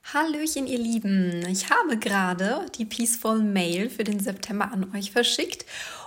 Hallöchen, ihr Lieben. Ich habe gerade die Peaceful Mail für den September an euch verschickt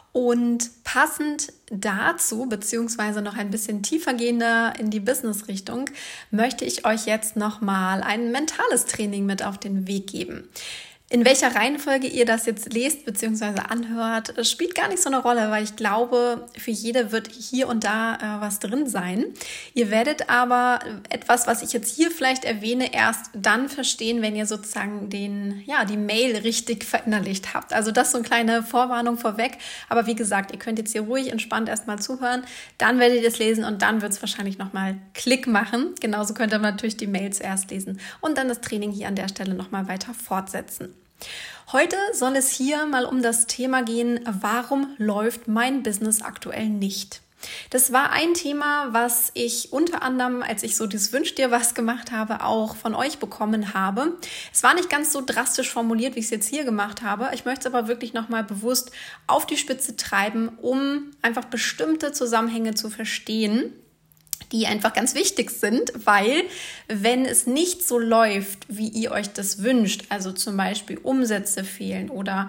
und passend dazu, beziehungsweise noch ein bisschen tiefergehender in die Business-Richtung, möchte ich euch jetzt nochmal ein mentales Training mit auf den Weg geben. In welcher Reihenfolge ihr das jetzt lest bzw. anhört, spielt gar nicht so eine Rolle, weil ich glaube, für jede wird hier und da was drin sein. Ihr werdet aber etwas, was ich jetzt hier vielleicht erwähne, erst dann verstehen, wenn ihr sozusagen die Mail richtig verinnerlicht habt. Also das ist so eine kleine Vorwarnung vorweg. Aber wie gesagt, ihr könnt jetzt hier ruhig entspannt erstmal zuhören, dann werdet ihr es lesen und dann wird es wahrscheinlich nochmal Klick machen. Genauso könnt ihr natürlich die Mail zuerst lesen und dann das Training hier an der Stelle nochmal weiter fortsetzen. Heute soll es hier mal um das Thema gehen, warum läuft mein Business aktuell nicht? Das war ein Thema, was ich unter anderem, als ich so dieses Wünsch dir was gemacht habe, auch von euch bekommen habe. Es war nicht ganz so drastisch formuliert, wie ich es jetzt hier gemacht habe. Ich möchte es aber wirklich nochmal bewusst auf die Spitze treiben, um einfach bestimmte Zusammenhänge zu verstehen, die einfach ganz wichtig sind, weil wenn es nicht so läuft, wie ihr euch das wünscht, also zum Beispiel Umsätze fehlen oder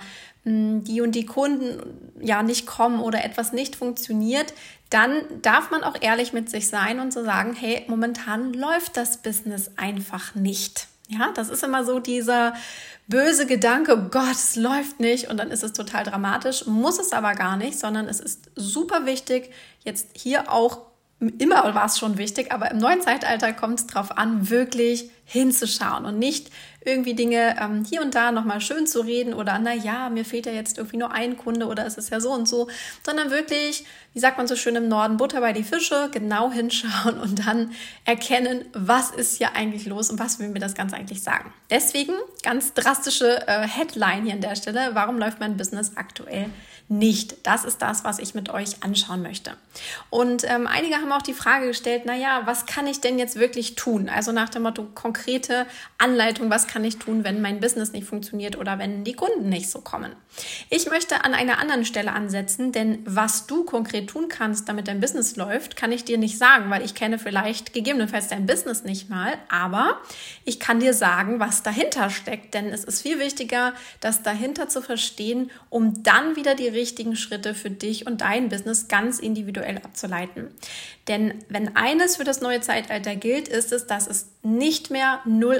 die und die Kunden nicht kommen oder etwas nicht funktioniert, dann darf man auch ehrlich mit sich sein und so sagen, hey, momentan läuft das Business einfach nicht. Ja, das ist immer so dieser böse Gedanke, oh Gott, es läuft nicht und dann ist es total dramatisch, muss es aber gar nicht, sondern es ist super wichtig, jetzt hier auch immer war es schon wichtig, aber im neuen Zeitalter kommt es darauf an, wirklich hinzuschauen und nicht irgendwie Dinge hier und da nochmal schön zu reden oder mir fehlt ja jetzt irgendwie nur ein Kunde oder es ist ja so und so, sondern wirklich, wie sagt man so schön im Norden, Butter bei die Fische, genau hinschauen und dann erkennen, was ist hier eigentlich los und was will mir das Ganze eigentlich sagen. Deswegen ganz drastische Headline hier an der Stelle, warum läuft mein Business aktuell nicht? Das ist das, was ich mit euch anschauen möchte. Und einige haben auch die Frage gestellt, was kann ich denn jetzt wirklich tun? Also nach dem Motto konkrete Anleitung, was kann ich tun, wenn mein Business nicht funktioniert oder wenn die Kunden nicht so kommen? Ich möchte an einer anderen Stelle ansetzen, denn was du konkret tun kannst, damit dein Business läuft, kann ich dir nicht sagen, weil ich kenne vielleicht gegebenenfalls dein Business nicht mal, aber ich kann dir sagen, was dahinter steckt, denn es ist viel wichtiger, das dahinter zu verstehen, um dann wieder die richtigen Schritte für dich und dein Business ganz individuell abzuleiten. Denn wenn eines für das neue Zeitalter gilt, ist es, dass es nicht mehr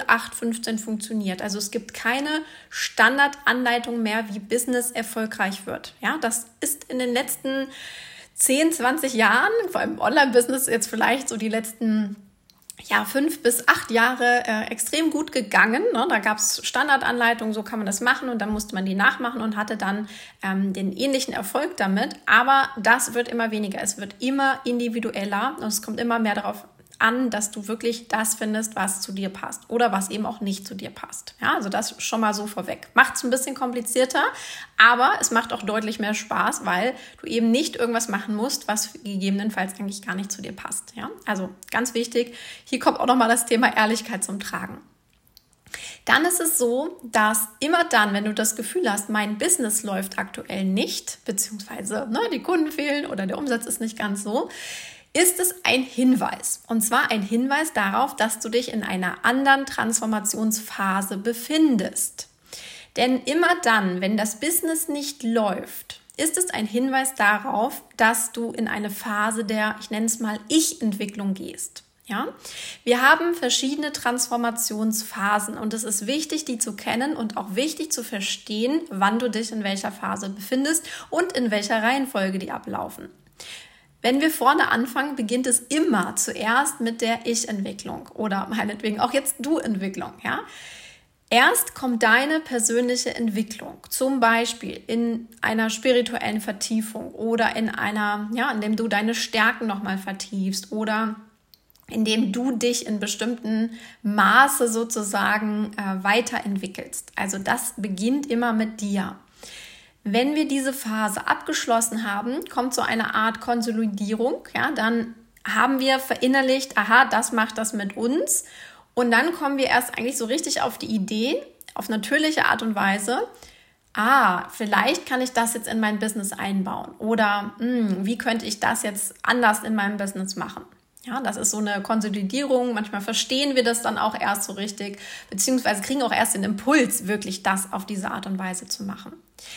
0815 funktioniert. Also es gibt keine Standardanleitung mehr, wie Business erfolgreich wird. Ja, das ist in den letzten 10, 20 Jahren, vor allem im Online-Business jetzt vielleicht so die letzten 5 bis 8 Jahre extrem gut gegangen. Ne? Da gab es Standardanleitungen, so kann man das machen und dann musste man die nachmachen und hatte dann den ähnlichen Erfolg damit. Aber das wird immer weniger, es wird immer individueller und es kommt immer mehr darauf an, dass du wirklich das findest, was zu dir passt oder was eben auch nicht zu dir passt. Ja, also das schon mal so vorweg. Macht es ein bisschen komplizierter, aber es macht auch deutlich mehr Spaß, weil du eben nicht irgendwas machen musst, was gegebenenfalls eigentlich gar nicht zu dir passt. Ja, also ganz wichtig, hier kommt auch nochmal das Thema Ehrlichkeit zum Tragen. Dann ist es so, dass immer dann, wenn du das Gefühl hast, mein Business läuft aktuell nicht, beziehungsweise die Kunden fehlen oder der Umsatz ist nicht ganz so, ist es ein Hinweis. Und zwar ein Hinweis darauf, dass du dich in einer anderen Transformationsphase befindest. Denn immer dann, wenn das Business nicht läuft, ist es ein Hinweis darauf, dass du in eine Phase der, ich nenne es mal, Ich-Entwicklung gehst. Ja? Wir haben verschiedene Transformationsphasen und es ist wichtig, die zu kennen und auch wichtig zu verstehen, wann du dich in welcher Phase befindest und in welcher Reihenfolge die ablaufen. Wenn wir vorne anfangen, beginnt es immer zuerst mit der Ich-Entwicklung oder meinetwegen auch jetzt Du-Entwicklung. Ja? Erst kommt deine persönliche Entwicklung, zum Beispiel in einer spirituellen Vertiefung oder indem du deine Stärken nochmal vertiefst oder indem du dich in bestimmten Maße sozusagen weiterentwickelst. Also das beginnt immer mit dir. Wenn wir diese Phase abgeschlossen haben, kommt so eine Art Konsolidierung. Ja, dann haben wir verinnerlicht, das macht das mit uns. Und dann kommen wir erst eigentlich so richtig auf die Idee, auf natürliche Art und Weise, vielleicht kann ich das jetzt in mein Business einbauen. Oder wie könnte ich das jetzt anders in meinem Business machen? Ja, das ist so eine Konsolidierung. Manchmal verstehen wir das dann auch erst so richtig, beziehungsweise kriegen auch erst den Impuls, wirklich das auf diese Art und Weise zu machen.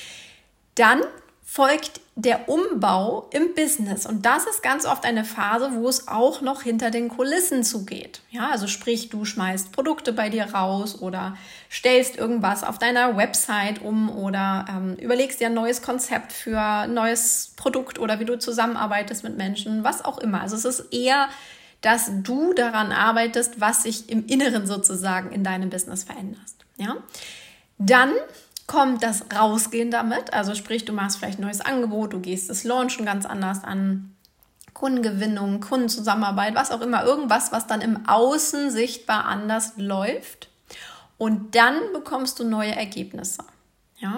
Dann folgt der Umbau im Business. Und das ist ganz oft eine Phase, wo es auch noch hinter den Kulissen zugeht. Ja, also sprich, du schmeißt Produkte bei dir raus oder stellst irgendwas auf deiner Website um oder überlegst dir ein neues Konzept für ein neues Produkt oder wie du zusammenarbeitest mit Menschen, was auch immer. Also es ist eher, dass du daran arbeitest, was sich im Inneren sozusagen in deinem Business veränderst. Ja, dann kommt das Rausgehen damit, also sprich, du machst vielleicht ein neues Angebot, du gehst das Launchen ganz anders an, Kundengewinnung, Kundenzusammenarbeit, was auch immer, irgendwas, was dann im Außen sichtbar anders läuft und dann bekommst du neue Ergebnisse. Ja?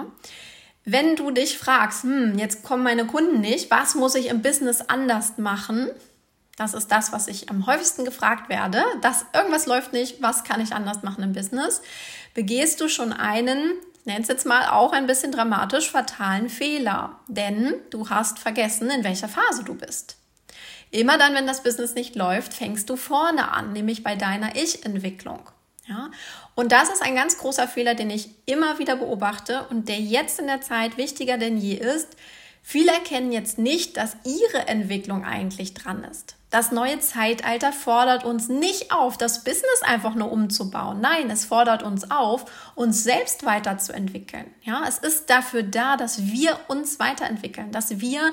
Wenn du dich fragst, jetzt kommen meine Kunden nicht, was muss ich im Business anders machen? Das ist das, was ich am häufigsten gefragt werde, dass irgendwas läuft nicht, was kann ich anders machen im Business? Begehst du schon einen, nenn es jetzt mal auch ein bisschen dramatisch, fatalen Fehler, denn du hast vergessen, in welcher Phase du bist. Immer dann, wenn das Business nicht läuft, fängst du vorne an, nämlich bei deiner Ich-Entwicklung. Ja? Und das ist ein ganz großer Fehler, den ich immer wieder beobachte und der jetzt in der Zeit wichtiger denn je ist. Viele erkennen jetzt nicht, dass ihre Entwicklung eigentlich dran ist. Das neue Zeitalter fordert uns nicht auf, das Business einfach nur umzubauen. Nein, es fordert uns auf, uns selbst weiterzuentwickeln. Ja, es ist dafür da, dass wir uns weiterentwickeln, dass wir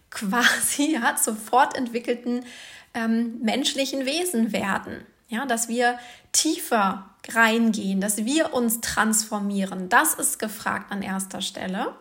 quasi zu fortentwickelten menschlichen Wesen werden. Ja, dass wir tiefer reingehen, dass wir uns transformieren. Das ist gefragt an erster Stelle.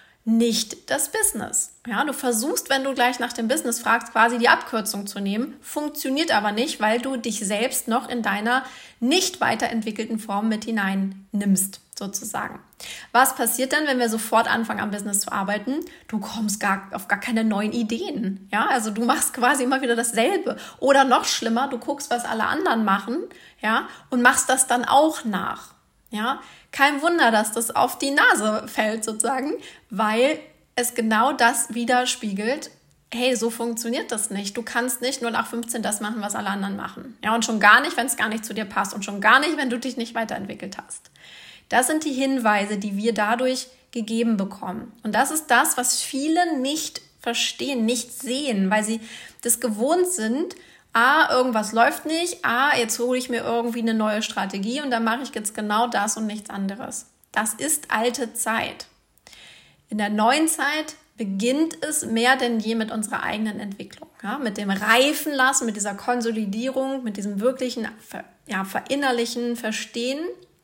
Nicht das Business. Ja, du versuchst, wenn du gleich nach dem Business fragst, quasi die Abkürzung zu nehmen, funktioniert aber nicht, weil du dich selbst noch in deiner nicht weiterentwickelten Form mit hineinnimmst, sozusagen. Was passiert dann, wenn wir sofort anfangen, am Business zu arbeiten? Du kommst auf gar keine neuen Ideen. Ja, also du machst quasi immer wieder dasselbe. Oder noch schlimmer, du guckst, was alle anderen machen, ja, und machst das dann auch nach. Ja, kein Wunder, dass das auf die Nase fällt sozusagen, weil es genau das widerspiegelt. Hey, so funktioniert das nicht. Du kannst nicht 0815 das machen, was alle anderen machen. Ja, und schon gar nicht, wenn es gar nicht zu dir passt und schon gar nicht, wenn du dich nicht weiterentwickelt hast. Das sind die Hinweise, die wir dadurch gegeben bekommen. Und das ist das, was viele nicht verstehen, nicht sehen, weil sie das gewohnt sind. Irgendwas läuft nicht. Jetzt hole ich mir irgendwie eine neue Strategie und dann mache ich jetzt genau das und nichts anderes. Das ist alte Zeit. In der neuen Zeit beginnt es mehr denn je mit unserer eigenen Entwicklung. Ja, mit dem Reifen lassen, mit dieser Konsolidierung, mit diesem wirklichen Verinnerlichen, Verstehen.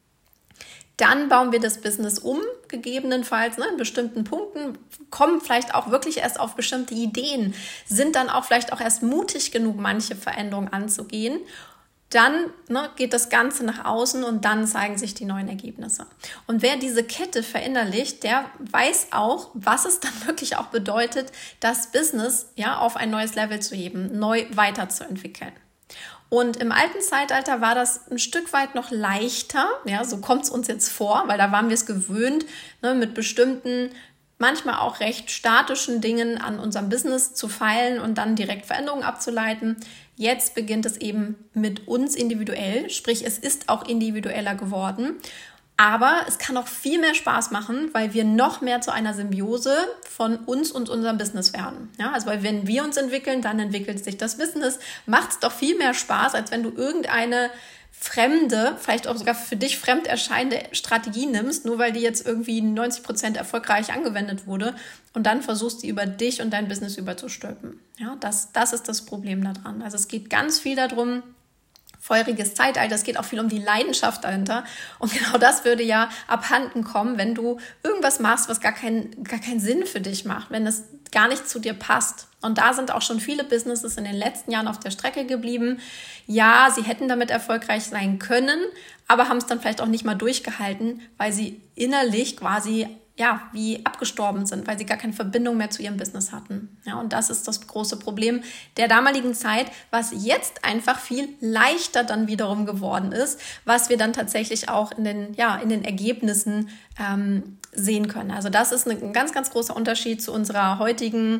Dann bauen wir das Business um, gegebenenfalls in bestimmten Punkten, kommen vielleicht auch wirklich erst auf bestimmte Ideen, sind dann auch vielleicht auch erst mutig genug, manche Veränderungen anzugehen. Dann geht das Ganze nach außen und dann zeigen sich die neuen Ergebnisse. Und wer diese Kette verinnerlicht, der weiß auch, was es dann wirklich auch bedeutet, das Business auf ein neues Level zu heben, neu weiterzuentwickeln. Und im alten Zeitalter war das ein Stück weit noch leichter, ja, so kommt es uns jetzt vor, weil da waren wir es gewöhnt, mit bestimmten, manchmal auch recht statischen Dingen an unserem Business zu feilen und dann direkt Veränderungen abzuleiten. Jetzt beginnt es eben mit uns individuell, sprich es ist auch individueller geworden. Aber es kann auch viel mehr Spaß machen, weil wir noch mehr zu einer Symbiose von uns und unserem Business werden. Ja, also weil wenn wir uns entwickeln, dann entwickelt sich das Business. Macht es doch viel mehr Spaß, als wenn du irgendeine fremde, vielleicht auch sogar für dich fremd erscheinende Strategie nimmst, nur weil die jetzt irgendwie 90% erfolgreich angewendet wurde und dann versuchst, die über dich und dein Business überzustülpen. Ja, das ist das Problem daran. Also es geht ganz viel darum, feuriges Zeitalter, es geht auch viel um die Leidenschaft dahinter und genau das würde ja abhanden kommen, wenn du irgendwas machst, was gar keinen Sinn für dich macht, wenn es gar nicht zu dir passt. Und da sind auch schon viele Businesses in den letzten Jahren auf der Strecke geblieben. Ja, sie hätten damit erfolgreich sein können, aber haben es dann vielleicht auch nicht mal durchgehalten, weil sie innerlich quasi wie abgestorben sind, weil sie gar keine Verbindung mehr zu ihrem Business hatten. Ja, und das ist das große Problem der damaligen Zeit, was jetzt einfach viel leichter dann wiederum geworden ist, was wir dann tatsächlich auch in den Ergebnissen sehen können. Also das ist ein ganz, ganz großer Unterschied zu unserer heutigen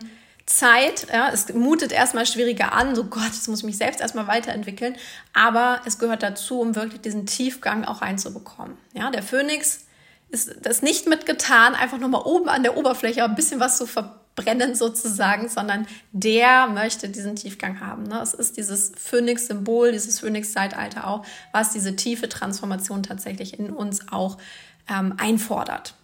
Zeit, ja, es mutet erstmal schwieriger an, so Gott, jetzt muss ich mich selbst erstmal weiterentwickeln, aber es gehört dazu, um wirklich diesen Tiefgang auch reinzubekommen. Ja, der Phönix ist das nicht mitgetan, einfach nur mal oben an der Oberfläche ein bisschen was zu verbrennen sozusagen, sondern der möchte diesen Tiefgang haben. Ne? Es ist dieses Phönix-Symbol, dieses Phönix-Zeitalter auch, was diese tiefe Transformation tatsächlich in uns auch einfordert.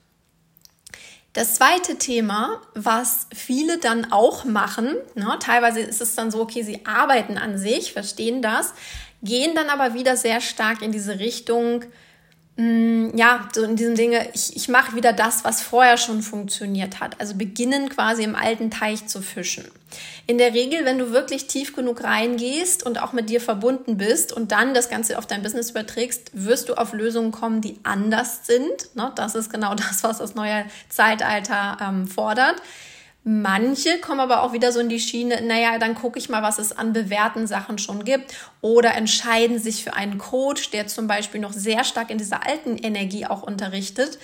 Das zweite Thema, was viele dann auch machen, ne, teilweise ist es dann so, okay, sie arbeiten an sich, verstehen das, gehen dann aber wieder sehr stark in diese Richtung, so in diesem Dinge, ich mache wieder das, was vorher schon funktioniert hat. Also beginnen quasi im alten Teich zu fischen. In der Regel, wenn du wirklich tief genug reingehst und auch mit dir verbunden bist und dann das Ganze auf dein Business überträgst, wirst du auf Lösungen kommen, die anders sind. Ne? Das ist genau das, was das neue Zeitalter fordert. Manche kommen aber auch wieder so in die Schiene, dann gucke ich mal, was es an bewährten Sachen schon gibt oder entscheiden sich für einen Coach, der zum Beispiel noch sehr stark in dieser alten Energie auch unterrichtet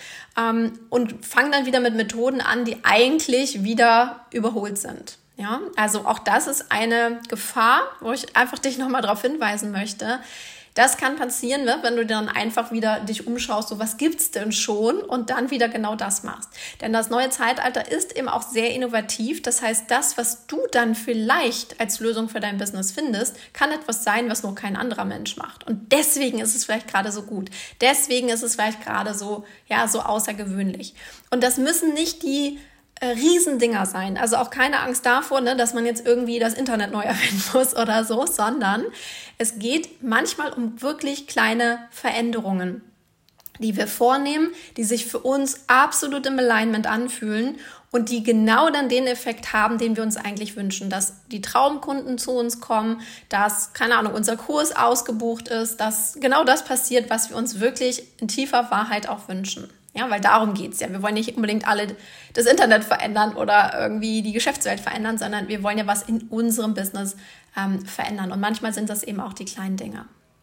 und fangen dann wieder mit Methoden an, die eigentlich wieder überholt sind. Ja, also auch das ist eine Gefahr, wo ich einfach dich nochmal darauf hinweisen möchte. Das kann passieren, ne, wenn du dann einfach wieder dich umschaust, so was gibt's denn schon und dann wieder genau das machst. Denn das neue Zeitalter ist eben auch sehr innovativ. Das heißt, das, was du dann vielleicht als Lösung für dein Business findest, kann etwas sein, was nur kein anderer Mensch macht. Und deswegen ist es vielleicht gerade so gut. Deswegen ist es vielleicht gerade so, so außergewöhnlich. Und das müssen nicht die Riesendinger sein. Also auch keine Angst davor, ne, dass man jetzt irgendwie das Internet neu erfinden muss oder so, sondern es geht manchmal um wirklich kleine Veränderungen, die wir vornehmen, die sich für uns absolut im Alignment anfühlen und die genau dann den Effekt haben, den wir uns eigentlich wünschen, dass die Traumkunden zu uns kommen, dass, keine Ahnung, unser Kurs ausgebucht ist, dass genau das passiert, was wir uns wirklich in tiefer Wahrheit auch wünschen. Ja, weil darum geht's ja. Wir wollen nicht unbedingt alle das Internet verändern oder irgendwie die Geschäftswelt verändern, sondern wir wollen ja was in unserem Business verändern. Und manchmal sind das eben auch die kleinen Dinge.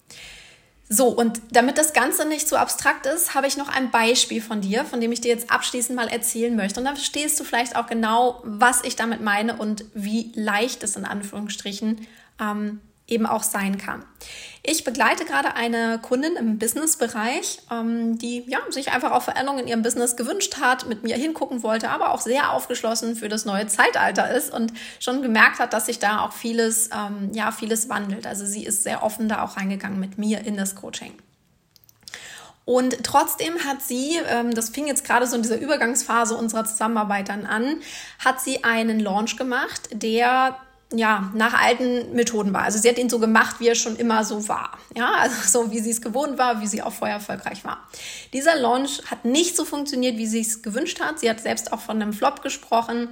So, und damit das Ganze nicht so abstrakt ist, habe ich noch ein Beispiel von dir, von dem ich dir jetzt abschließend mal erzählen möchte. Und dann verstehst du vielleicht auch genau, was ich damit meine und wie leicht es in Anführungsstrichen eben auch sein kann. Ich begleite gerade eine Kundin im Business-Bereich, die sich einfach auch Veränderungen in ihrem Business gewünscht hat, mit mir hingucken wollte, aber auch sehr aufgeschlossen für das neue Zeitalter ist und schon gemerkt hat, dass sich da auch vieles wandelt. Also sie ist sehr offen da auch reingegangen mit mir in das Coaching. Und trotzdem hat sie, das fing jetzt gerade so in dieser Übergangsphase unserer Zusammenarbeit dann an, hat sie einen Launch gemacht, der nach alten Methoden war. Also sie hat ihn so gemacht, wie er schon immer so war. Ja, also so wie sie es gewohnt war, wie sie auch vorher erfolgreich war. Dieser Launch hat nicht so funktioniert, wie sie es gewünscht hat. Sie hat selbst auch von einem Flop gesprochen,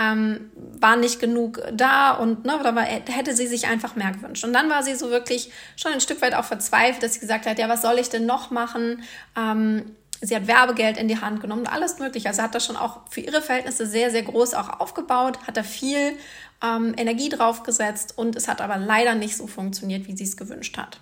war nicht genug da und hätte sie sich einfach mehr gewünscht. Und dann war sie so wirklich schon ein Stück weit auch verzweifelt, dass sie gesagt hat, was soll ich denn noch machen? Sie hat Werbegeld in die Hand genommen, alles mögliche. Also hat das schon auch für ihre Verhältnisse sehr, sehr groß auch aufgebaut, hat da viel Energie drauf gesetzt und es hat aber leider nicht so funktioniert, wie sie es gewünscht hat.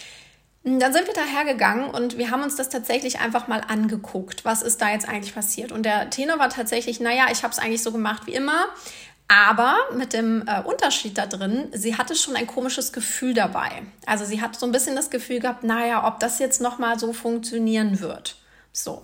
Dann sind wir dahergegangen und wir haben uns das tatsächlich einfach mal angeguckt, was ist da jetzt eigentlich passiert. Und der Tenor war tatsächlich, ich habe es eigentlich so gemacht wie immer, aber mit dem Unterschied da drin, sie hatte schon ein komisches Gefühl dabei. Also sie hat so ein bisschen das Gefühl gehabt, ob das jetzt nochmal so funktionieren wird. So.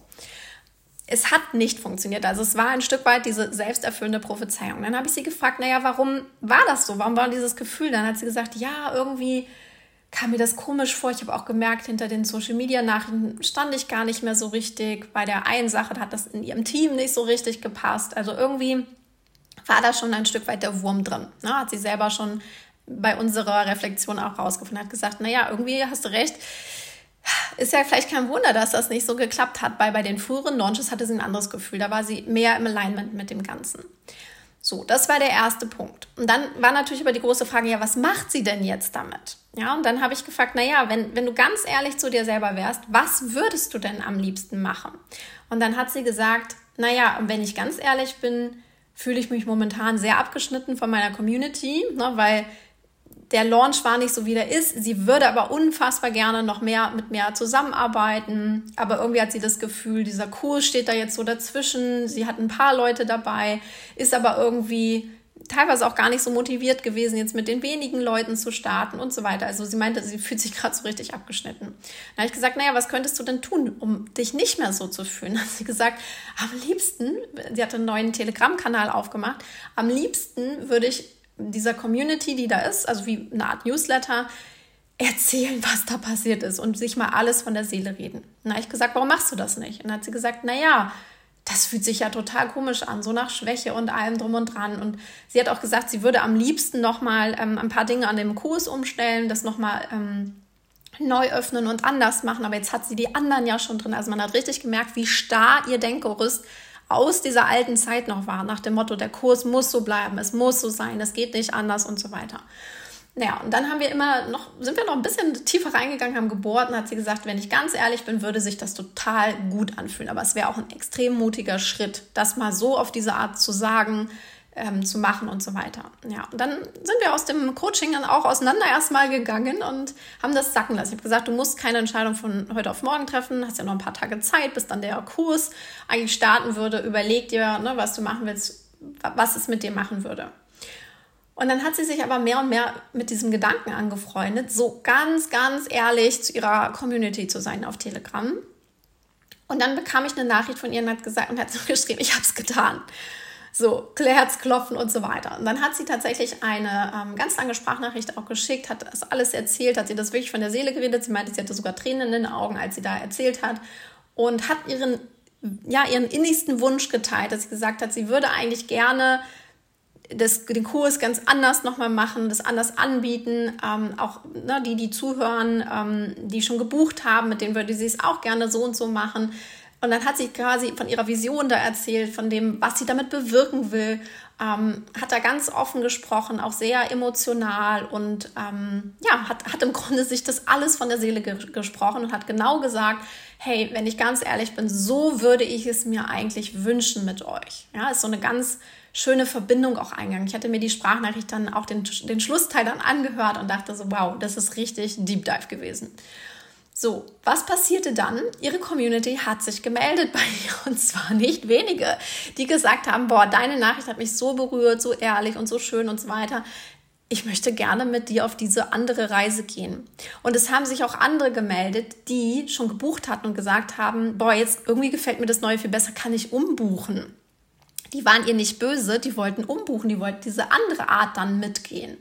Es hat nicht funktioniert. Also es war ein Stück weit diese selbsterfüllende Prophezeiung. Dann habe ich sie gefragt, warum war das so? Warum war dieses Gefühl? Dann hat sie gesagt, irgendwie kam mir das komisch vor. Ich habe auch gemerkt, hinter den Social-Media-Nachrichten stand ich gar nicht mehr so richtig. Bei der einen Sache hat das in ihrem Team nicht so richtig gepasst. Also irgendwie war da schon ein Stück weit der Wurm drin. Hat sie selber schon bei unserer Reflexion auch rausgefunden. Hat gesagt, irgendwie hast du recht. Ist ja vielleicht kein Wunder, dass das nicht so geklappt hat, weil bei den früheren Launches hatte sie ein anderes Gefühl. Da war sie mehr im Alignment mit dem Ganzen. So, das war der erste Punkt. Und dann war natürlich aber die große Frage, was macht sie denn jetzt damit? Ja, und dann habe ich gefragt, wenn du ganz ehrlich zu dir selber wärst, was würdest du denn am liebsten machen? Und dann hat sie gesagt, wenn ich ganz ehrlich bin, fühle ich mich momentan sehr abgeschnitten von meiner Community, weil der Launch war nicht so, wie der ist. Sie würde aber unfassbar gerne noch mehr mit mir zusammenarbeiten. Aber irgendwie hat sie das Gefühl, dieser Kurs steht da jetzt so dazwischen. Sie hat ein paar Leute dabei, ist aber irgendwie teilweise auch gar nicht so motiviert gewesen, jetzt mit den wenigen Leuten zu starten und so weiter. Also sie meinte, sie fühlt sich gerade so richtig abgeschnitten. Dann habe ich gesagt, naja, was könntest du denn tun, um dich nicht mehr so zu fühlen? Dann hat sie gesagt, am liebsten, sie hat einen neuen Telegram-Kanal aufgemacht, am liebsten würde ich dieser Community, die da ist, also wie eine Art Newsletter, erzählen, was da passiert ist und sich mal alles von der Seele reden. Dann habe ich gesagt, warum machst du das nicht? Und dann hat sie gesagt, naja, das fühlt sich ja total komisch an, so nach Schwäche und allem drum und dran. Und sie hat auch gesagt, sie würde am liebsten nochmal ein paar Dinge an dem Kurs umstellen, das nochmal neu öffnen und anders machen. Aber jetzt hat sie die anderen ja schon drin. Also man hat richtig gemerkt, wie starr ihr Denkgerüst aus dieser alten Zeit noch war. Nach dem Motto, der Kurs muss so bleiben, es muss so sein, es geht nicht anders und so weiter. Naja, und dann sind wir noch ein bisschen tiefer reingegangen, haben gebohrt und hat sie gesagt, wenn ich ganz ehrlich bin, würde sich das total gut anfühlen. Aber es wäre auch ein extrem mutiger Schritt, das mal so auf diese Art zu sagen, zu machen und so weiter. Ja, und dann sind wir aus dem Coaching dann auch auseinander erstmal gegangen und haben das sacken lassen. Ich habe gesagt, du musst keine Entscheidung von heute auf morgen treffen, hast ja noch ein paar Tage Zeit, bis dann der Kurs eigentlich starten würde. Überleg dir, was du machen willst, was es mit dir machen würde. Und dann hat sie sich aber mehr und mehr mit diesem Gedanken angefreundet, so ganz, ganz ehrlich zu ihrer Community zu sein auf Telegram. Und dann bekam ich eine Nachricht von ihr und hat so geschrieben, ich habe es getan. So, Herzklopfen und so weiter. Und dann hat sie tatsächlich eine ganz lange Sprachnachricht auch geschickt, hat das alles erzählt, hat sie das wirklich von der Seele geredet. Sie meinte, sie hatte sogar Tränen in den Augen, als sie da erzählt hat. Und hat ihren innigsten Wunsch geteilt, dass sie gesagt hat, sie würde eigentlich gerne den Kurs ganz anders nochmal machen, das anders anbieten, auch die zuhören, die schon gebucht haben, mit denen würde sie es auch gerne so und so machen. Und dann hat sie quasi von ihrer Vision da erzählt, von dem, was sie damit bewirken will, hat da ganz offen gesprochen, auch sehr emotional und hat im Grunde sich das alles von der Seele gesprochen und hat genau gesagt, hey, wenn ich ganz ehrlich bin, so würde ich es mir eigentlich wünschen mit euch. Ja, ist so eine ganz schöne Verbindung auch eingegangen. Ich hatte mir die Sprachnachricht dann auch den Schlussteil dann angehört und dachte so, wow, das ist richtig Deep Dive gewesen. So, was passierte dann? Ihre Community hat sich gemeldet bei ihr und zwar nicht wenige, die gesagt haben, boah, deine Nachricht hat mich so berührt, so ehrlich und so schön und so weiter. Ich möchte gerne mit dir auf diese andere Reise gehen. Und es haben sich auch andere gemeldet, die schon gebucht hatten und gesagt haben, boah, jetzt irgendwie gefällt mir das Neue viel besser, kann ich umbuchen. Die waren ihr nicht böse, die wollten umbuchen, die wollten diese andere Art dann mitgehen.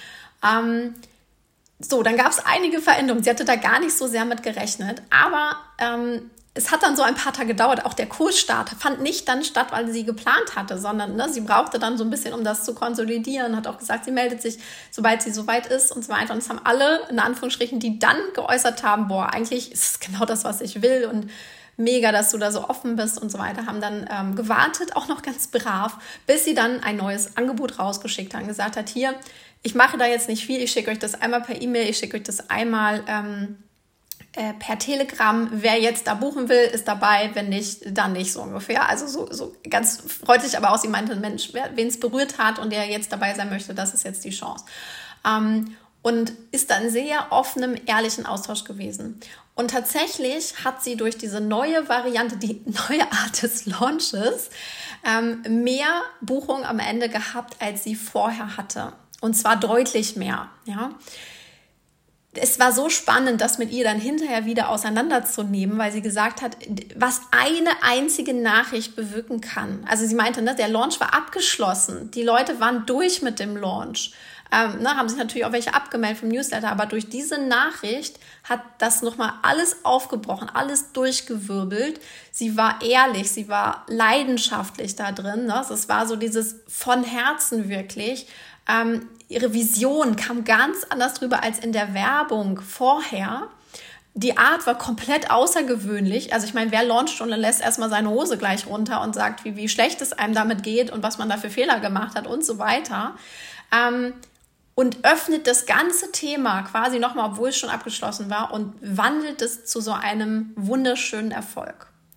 Dann gab es einige Veränderungen. Sie hatte da gar nicht so sehr mit gerechnet, aber es hat dann so ein paar Tage gedauert. Auch der Kursstart fand nicht dann statt, weil sie geplant hatte, sondern sie brauchte dann so ein bisschen, um das zu konsolidieren. Hat auch gesagt, sie meldet sich, sobald sie soweit ist und so weiter. Und es haben alle, in Anführungsstrichen, die dann geäußert haben, boah, eigentlich ist es genau das, was ich will und mega, dass du da so offen bist und so weiter, haben dann gewartet, auch noch ganz brav, bis sie dann ein neues Angebot rausgeschickt haben, gesagt hat, hier, ich mache da jetzt nicht viel, ich schicke euch das einmal per E-Mail, ich schicke euch das einmal per Telegram. Wer jetzt da buchen will, ist dabei, wenn nicht, dann nicht, so ungefähr. Also so ganz freundlich, aber auch sie meinte, Mensch, wen es berührt hat und der jetzt dabei sein möchte, das ist jetzt die Chance. Und ist dann sehr offenem, ehrlichen Austausch gewesen. Und tatsächlich hat sie durch diese neue Variante, die neue Art des Launches, mehr Buchungen am Ende gehabt, als sie vorher hatte. Und zwar deutlich mehr. Ja. Es war so spannend, das mit ihr dann hinterher wieder auseinanderzunehmen, weil sie gesagt hat, was eine einzige Nachricht bewirken kann. Also sie meinte, der Launch war abgeschlossen. Die Leute waren durch mit dem Launch. Haben sich natürlich auch welche abgemeldet vom Newsletter, aber durch diese Nachricht hat das nochmal alles aufgebrochen, alles durchgewirbelt. Sie war ehrlich, sie war leidenschaftlich da drin. Es war so dieses von Herzen wirklich. Ihre Vision kam ganz anders drüber als in der Werbung vorher. Die Art war komplett außergewöhnlich. Also ich meine, wer launcht schon und lässt erstmal seine Hose gleich runter und sagt, wie schlecht es einem damit geht und was man da für Fehler gemacht hat und so weiter. Und öffnet das ganze Thema quasi nochmal, obwohl es schon abgeschlossen war und wandelt es zu so einem wunderschönen Erfolg.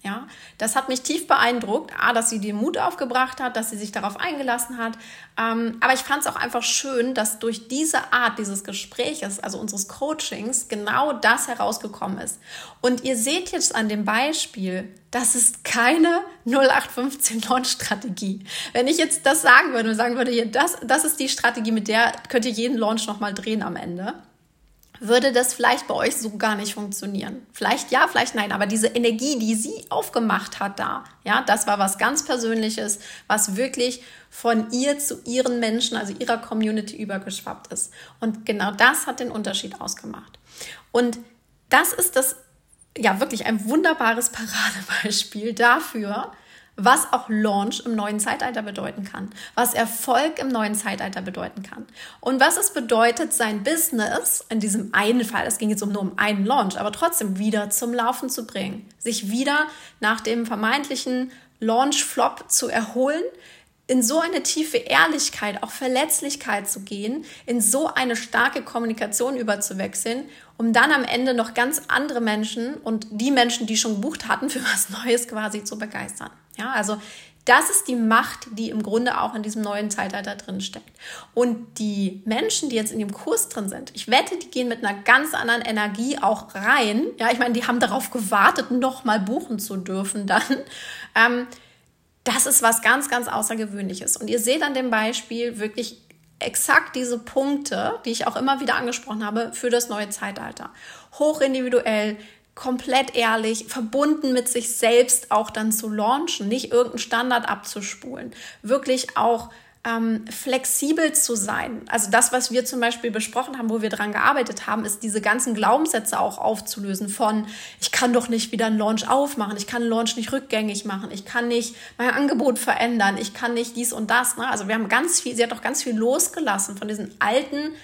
Ja, das hat mich tief beeindruckt, dass sie den Mut aufgebracht hat, dass sie sich darauf eingelassen hat. Aber ich fand es auch einfach schön, dass durch diese Art dieses Gespräches, also unseres Coachings, genau das herausgekommen ist. Und ihr seht jetzt an dem Beispiel, das ist keine 0815 Launch-Strategie. Wenn ich jetzt das sagen würde und sagen würde, hier, das ist die Strategie, mit der könnt ihr jeden Launch nochmal drehen am Ende, würde das vielleicht bei euch so gar nicht funktionieren. Vielleicht ja, vielleicht nein, aber diese Energie, die sie aufgemacht hat da, ja, das war was ganz Persönliches, was wirklich von ihr zu ihren Menschen, also ihrer Community übergeschwappt ist. Und genau das hat den Unterschied ausgemacht. Und das ist wirklich ein wunderbares Paradebeispiel dafür, was auch Launch im neuen Zeitalter bedeuten kann, was Erfolg im neuen Zeitalter bedeuten kann und was es bedeutet, sein Business, in diesem einen Fall, es ging jetzt nur um einen Launch, aber trotzdem wieder zum Laufen zu bringen, sich wieder nach dem vermeintlichen Launch-Flop zu erholen, in so eine tiefe Ehrlichkeit, auch Verletzlichkeit zu gehen, in so eine starke Kommunikation überzuwechseln, um dann am Ende noch ganz andere Menschen und die Menschen, die schon gebucht hatten, für was Neues quasi zu begeistern. Ja, also das ist die Macht, die im Grunde auch in diesem neuen Zeitalter drin steckt. Und die Menschen, die jetzt in dem Kurs drin sind, ich wette, die gehen mit einer ganz anderen Energie auch rein. Ja, ich meine, die haben darauf gewartet, nochmal buchen zu dürfen dann. Das ist was ganz, ganz Außergewöhnliches. Und ihr seht an dem Beispiel wirklich exakt diese Punkte, die ich auch immer wieder angesprochen habe, für das neue Zeitalter. Hochindividuell, komplett ehrlich, verbunden mit sich selbst auch dann zu launchen, nicht irgendeinen Standard abzuspulen, wirklich auch flexibel zu sein. Also das, was wir zum Beispiel besprochen haben, wo wir dran gearbeitet haben, ist diese ganzen Glaubenssätze auch aufzulösen von, ich kann doch nicht wieder einen Launch aufmachen, ich kann einen Launch nicht rückgängig machen, ich kann nicht mein Angebot verändern, ich kann nicht dies und das. Ne? Also wir haben sie hat auch ganz viel losgelassen von diesen alten,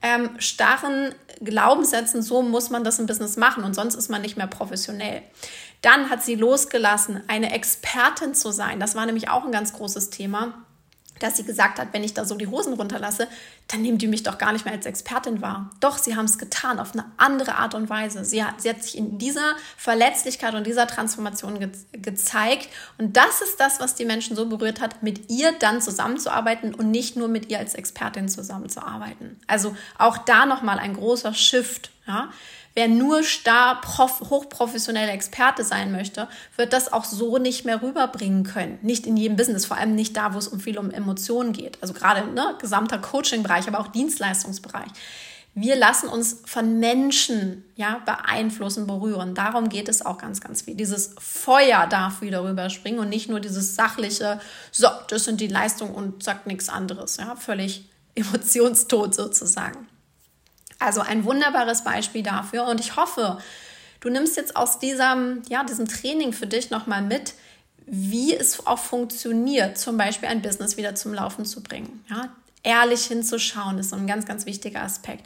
starren Glaubenssätzen, so muss man das im Business machen und sonst ist man nicht mehr professionell. Dann hat sie losgelassen, eine Expertin zu sein. Das war nämlich auch ein ganz großes Thema, dass sie gesagt hat, wenn ich da so die Hosen runterlasse, dann nehmen die mich doch gar nicht mehr als Expertin wahr. Doch, sie haben es getan, auf eine andere Art und Weise. Sie hat sich in dieser Verletzlichkeit und dieser Transformation gezeigt. Und das ist das, was die Menschen so berührt hat, mit ihr dann zusammenzuarbeiten und nicht nur mit ihr als Expertin zusammenzuarbeiten. Also auch da nochmal ein großer Shift, ja. Wer nur hochprofessioneller Experte sein möchte, wird das auch so nicht mehr rüberbringen können. Nicht in jedem Business, vor allem nicht da, wo es viel um Emotionen geht. Also gerade gesamter Coaching-Bereich, aber auch Dienstleistungsbereich. Wir lassen uns von Menschen beeinflussen, berühren. Darum geht es auch ganz, ganz viel. Dieses Feuer darf wieder rüberspringen und nicht nur dieses sachliche, so, das sind die Leistungen und sagt nichts anderes. Ja, völlig emotionstot sozusagen. Also ein wunderbares Beispiel dafür und ich hoffe, du nimmst jetzt aus diesem Training für dich nochmal mit, wie es auch funktioniert, zum Beispiel ein Business wieder zum Laufen zu bringen. Ja, ehrlich hinzuschauen ist so ein ganz, ganz wichtiger Aspekt.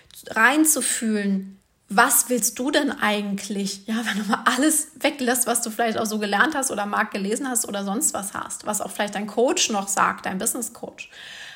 Reinzufühlen, was willst du denn eigentlich? Ja, wenn du mal alles weglässt, was du vielleicht auch so gelernt hast oder gelesen hast oder sonst was hast, was auch vielleicht dein Coach noch sagt, dein Business Coach.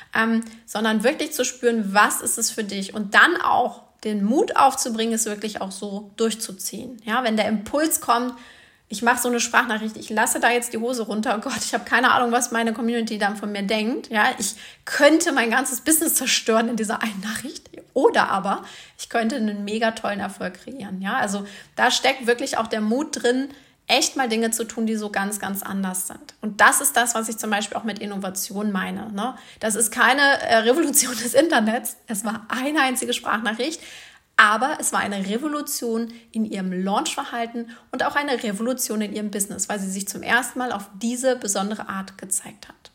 Sondern wirklich zu spüren, was ist es für dich und dann auch den Mut aufzubringen, es wirklich auch so durchzuziehen. Ja, wenn der Impuls kommt, ich mache so eine Sprachnachricht, ich lasse da jetzt die Hose runter, oh Gott, ich habe keine Ahnung, was meine Community dann von mir denkt. Ja, ich könnte mein ganzes Business zerstören in dieser einen Nachricht oder aber ich könnte einen mega tollen Erfolg kreieren. Ja, also da steckt wirklich auch der Mut drin, echt mal Dinge zu tun, die so ganz, ganz anders sind. Und das ist das, was ich zum Beispiel auch mit Innovation meine. Ne? Das ist keine Revolution des Internets. Es war eine einzige Sprachnachricht, aber es war eine Revolution in ihrem Launchverhalten und auch eine Revolution in ihrem Business, weil sie sich zum ersten Mal auf diese besondere Art gezeigt hat.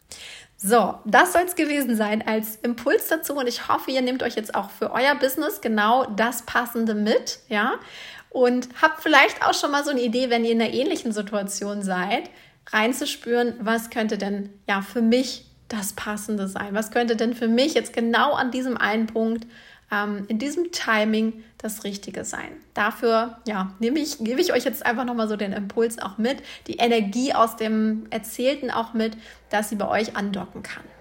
So, das soll es gewesen sein als Impuls dazu und ich hoffe, ihr nehmt euch jetzt auch für euer Business genau das Passende mit, ja, und habt vielleicht auch schon mal so eine Idee, wenn ihr in einer ähnlichen Situation seid, reinzuspüren, was könnte denn für mich das Passende sein? Was könnte denn für mich jetzt genau an diesem einen Punkt, in diesem Timing das Richtige sein? Dafür gebe ich euch jetzt einfach nochmal so den Impuls auch mit, die Energie aus dem Erzählten auch mit, dass sie bei euch andocken kann.